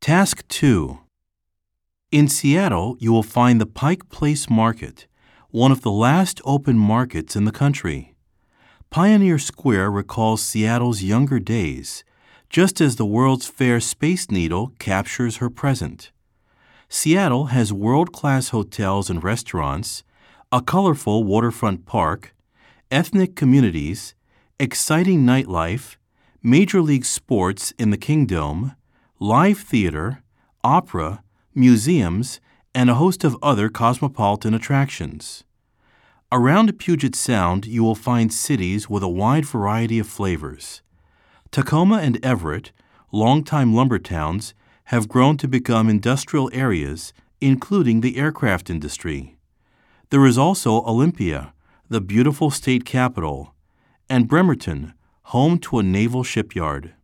Task 2. In Seattle, you will find the Pike Place Market, one of the last open markets in the country. Pioneer Square recalls Seattle's younger days, just as the World's Fair Space Needle captures her present. Seattle has world-class hotels and restaurants, a colorful waterfront park, ethnic communities, exciting nightlife, major league sports in the Kingdome, live theater, opera, museums, and a host of other cosmopolitan attractions. Around Puget Sound, you will find cities with a wide variety of flavors. Tacoma and Everett, longtime lumber towns, have grown to become industrial areas, including the aircraft industry. There is also Olympia, the beautiful state capital, and Bremerton, home to a naval shipyard.